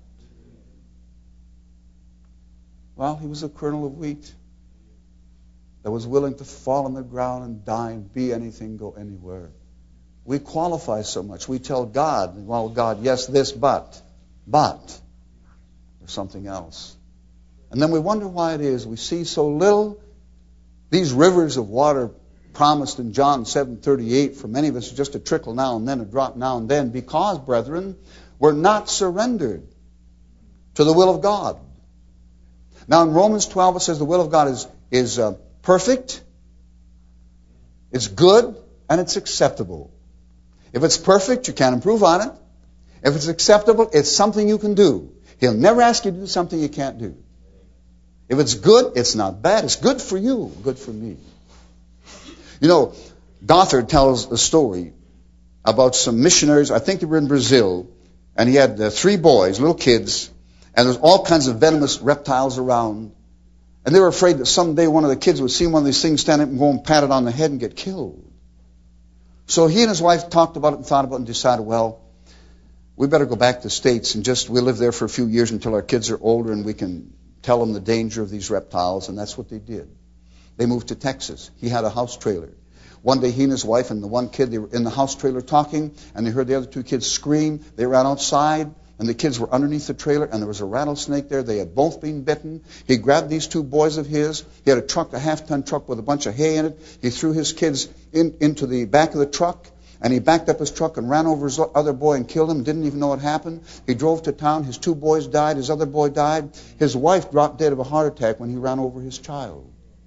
Speaker 1: Well, he was a kernel of wheat that was willing to fall on the ground and die and be anything, go anywhere. We qualify so much. We tell God, well, God, yes, this, but there's something else. And then we wonder why it is we see so little. These rivers of water promised in John 7:38 for many of us just a trickle now and then, a drop now and then, because, brethren, we're not surrendered to the will of God. Now in Romans 12 it says the will of God is perfect, it's good, and it's acceptable. If it's perfect, you can't improve on it. If it's acceptable, it's something you can do. He'll never ask you to do something you can't do. If it's good, it's not bad. It's good for you, good for me. You know, Gothard tells a story about some missionaries. I think they were in Brazil, and he had 3 boys, little kids, and there's all kinds of venomous reptiles around. And they were afraid that someday one of the kids would see one of these things stand up and go and pat it on the head and get killed. So he and his wife talked about it and thought about it and decided, well, we better go back to the States and we'll live there for a few years until our kids are older and we can tell them the danger of these reptiles. And that's what they did. They moved to Texas. He had a house trailer. One day he and his wife and the one kid, they were in the house trailer talking, and they heard the other 2 kids scream. They ran outside, and the kids were underneath the trailer, and there was a rattlesnake there. They had both been bitten. He grabbed these two boys of his. He had a truck, a half-ton truck with a bunch of hay in it. He threw his kids into the back of the truck, and he backed up his truck and ran over his other boy and killed him. Didn't even know what happened. He drove to town. His two boys died. His other boy died. His wife dropped dead of a heart attack when he ran over his child.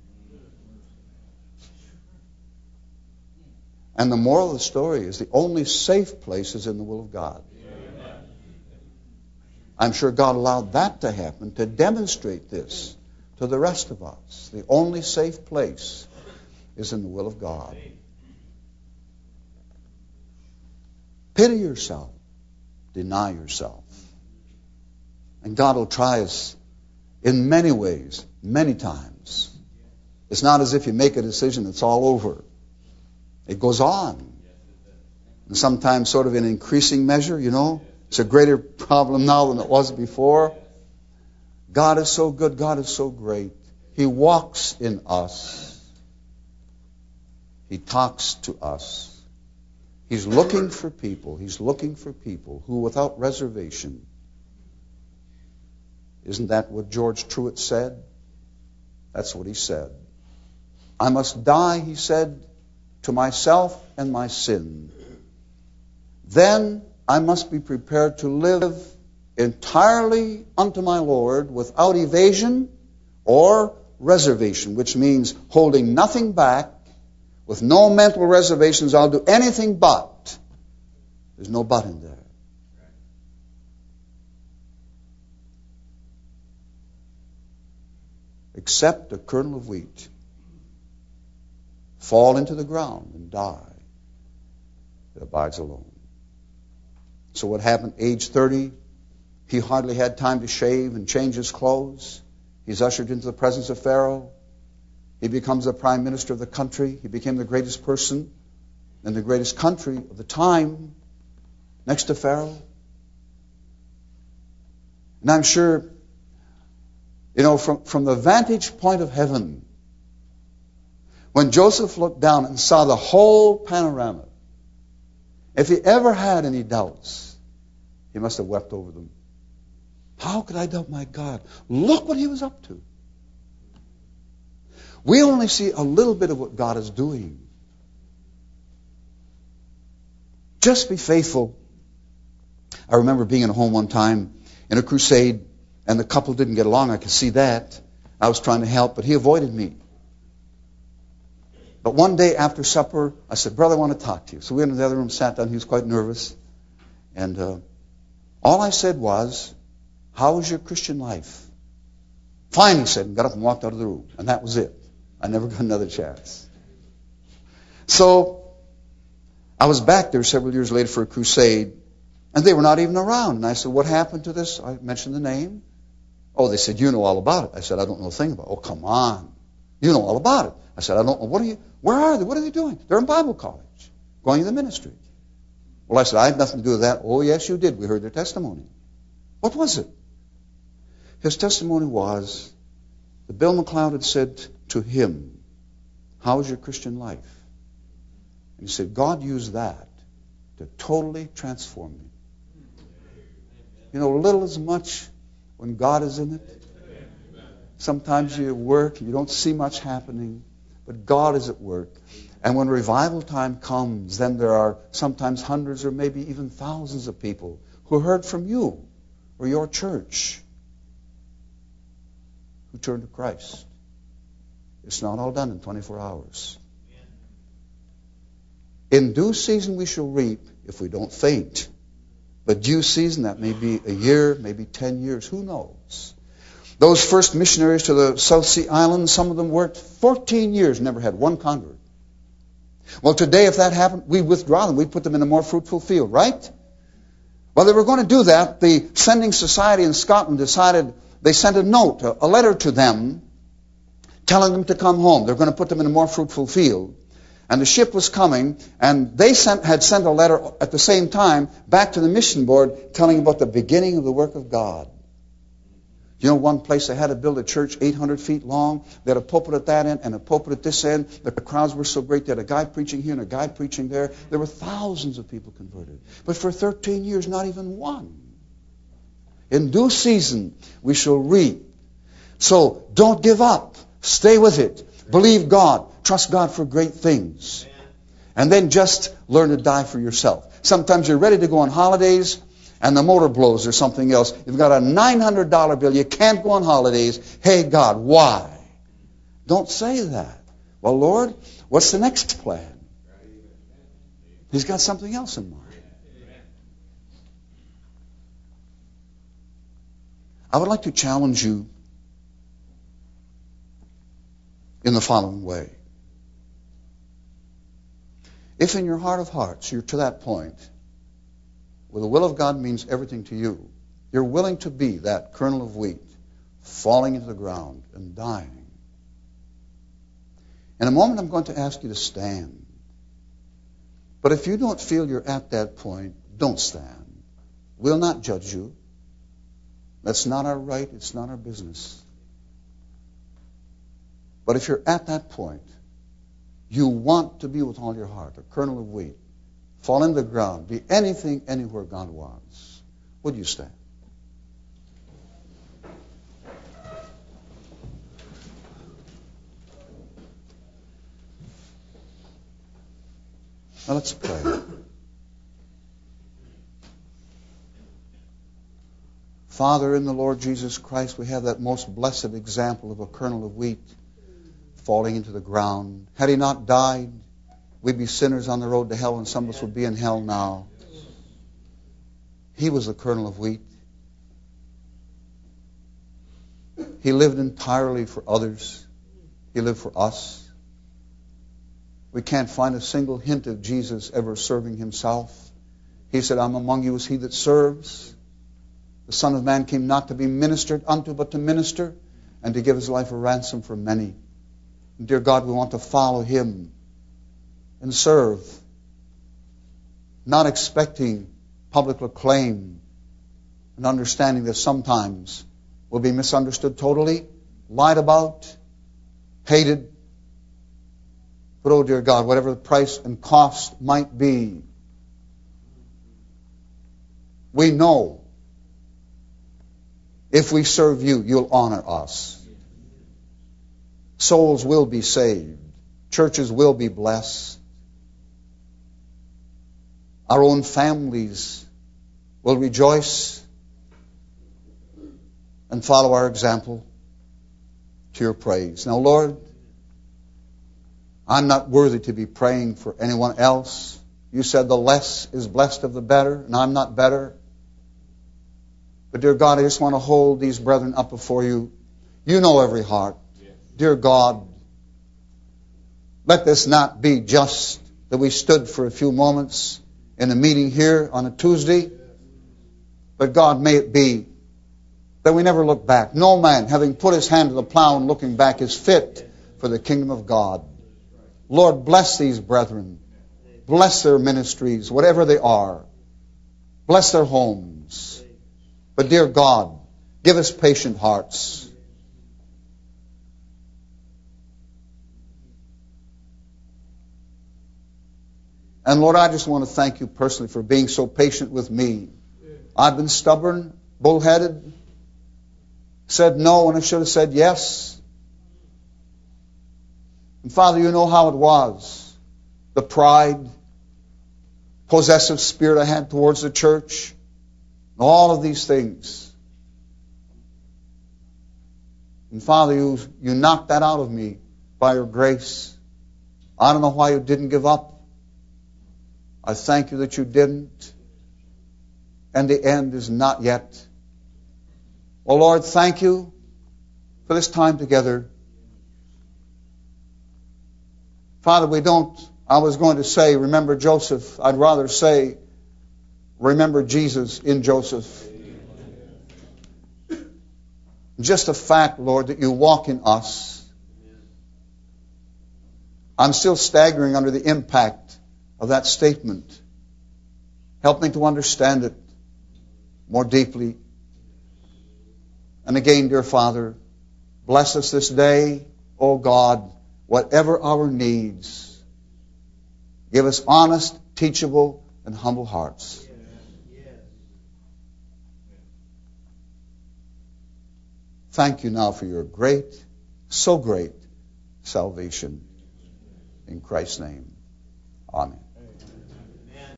Speaker 1: And the moral of the story is the only safe place is in the will of God. I'm sure God allowed that to happen to demonstrate this to the rest of us. The only safe place is in the will of God. Pity yourself. Deny yourself. And God will try us in many ways, many times. It's not as if you make a decision, it's all over. It goes on. And sometimes sort of in increasing measure, you know. It's a greater problem now than it was before. God is so good. God is so great. He walks in us. He talks to us. He's looking for people. He's looking for people who, without reservation, isn't that what George Truett said? That's what he said. I must die, he said, to myself and my sin. Then I must be prepared to live entirely unto my Lord without evasion or reservation, which means holding nothing back, with no mental reservations. I'll do anything but. There's no but in there. Except a kernel of wheat fall into the ground and die, it abides alone. So what happened? Age 30, he hardly had time to shave and change his clothes. He's ushered into the presence of Pharaoh. He becomes the prime minister of the country. He became the greatest person in the greatest country of the time, next to Pharaoh. And I'm sure, you know, from the vantage point of heaven, when Joseph looked down and saw the whole panorama, if he ever had any doubts, he must have wept over them. How could I doubt my God? Look what he was up to. We only see a little bit of what God is doing. Just be faithful. I remember being in a home one time in a crusade, and the couple didn't get along. I could see that. I was trying to help, but he avoided me. But one day after supper, I said, "Brother, I want to talk to you." So we went into the other room, sat down. He was quite nervous. And all I said was, "How was your Christian life?" "Fine," he said, and got up and walked out of the room. And that was it. I never got another chance. So I was back there several years later for a crusade, and they were not even around. And I said, "What happened to this?" I mentioned the name. "Oh," they said, "You know all about it." I said, "I don't know a thing about it." "Oh, come on. You know all about it." I said, "I don't know. Where are they? What are they doing?" "They're in Bible college, going to the ministry." Well, I said, "I had nothing to do with that." "Oh, yes, you did. We heard their testimony." "What was it?" His testimony was that Bill McLeod had said to him, "How is your Christian life?" And he said, "God used that to totally transform me." You know, little as much when God is in it. Sometimes you work, you don't see much happening, but God is at work. And when revival time comes, then there are sometimes hundreds or maybe even thousands of people who heard from you or your church who turn to Christ. It's not all done in 24 hours. In due season we shall reap if we don't faint. But due season, that may be a year, maybe 10 years, who knows? Those first missionaries to the South Sea Islands, some of them worked 14 years, never had one convert. Well, today if that happened, we'd withdraw them. We'd put them in a more fruitful field, right? Well, they were going to do that. The Sending Society in Scotland decided, they sent a note, a letter to them, telling them to come home. They're going to put them in a more fruitful field. And the ship was coming, and they had sent a letter at the same time back to the mission board telling about the beginning of the work of God. You know, one place they had to build a church 800 feet long. They had a pulpit at that end and a pulpit at this end. The crowds were so great. They had a guy preaching here and a guy preaching there. There were thousands of people converted. But for 13 years, not even one. In due season, we shall reap. So don't give up. Stay with it. Believe God. Trust God for great things. And then just learn to die for yourself. Sometimes you're ready to go on holidays and the motor blows or something else. You've got a $900 bill. You can't go on holidays. Hey, God, why? Don't say that. Well, Lord, what's the next plan? He's got something else in mind. I would like to challenge you in the following way. If in your heart of hearts you're to that point where the will of God means everything to you, you're willing to be that kernel of wheat falling into the ground and dying. In a moment I'm going to ask you to stand. But if you don't feel you're at that point, don't stand. We'll not judge you. That's not our right. It's not our business. But if you're at that point, you want to be with all your heart, a kernel of wheat, fall in the ground, be anything, anywhere God wants, would you stand? Now let's pray. Father, in the Lord Jesus Christ, we have that most blessed example of a kernel of wheat falling into the ground. Had he not died, we'd be sinners on the road to hell, and some of us would be in hell now. He was a kernel of wheat. He lived entirely for others. He lived for us. We can't find a single hint of Jesus ever serving himself. He said, I'm among you as he that serves. The Son of Man came not to be ministered unto, but to minister, and to give his life a ransom for many. And dear God, we want to follow him and serve, not expecting public acclaim and understanding that sometimes we'll be misunderstood totally, lied about, hated. But oh dear God, whatever the price and cost might be, we know if we serve you, you'll honor us. Souls will be saved. Churches will be blessed. Our own families will rejoice and follow our example to your praise. Now, Lord, I'm not worthy to be praying for anyone else. You said the less is blessed of the better, and I'm not better. But dear God, I just want to hold these brethren up before you. You know every heart. Dear God, let this not be just that we stood for a few moments in a meeting here on a Tuesday. But God, may it be that we never look back. No man, having put his hand to the plow and looking back, is fit for the kingdom of God. Lord, bless these brethren. Bless their ministries, whatever they are. Bless their homes. But dear God, give us patient hearts. And Lord, I just want to thank you personally for being so patient with me. I've been stubborn, bullheaded, said no when I should have said yes. And Father, you know how it was. The pride, possessive spirit I had towards the church, all of these things. And Father, you knocked that out of me by your grace. I don't know why you didn't give up. I thank you that you didn't. And the end is not yet. Well, Lord, thank you for this time together. Father, I was going to say, remember Joseph. I'd rather say, remember Jesus in Joseph. Just the fact, Lord, that you walk in us. I'm still staggering under the impact of that statement. Help me to understand it more deeply. And again, dear Father, bless us this day, O God, whatever our needs. Give us honest, teachable, and humble hearts. Thank you now for your great, so great salvation. In Christ's name, amen.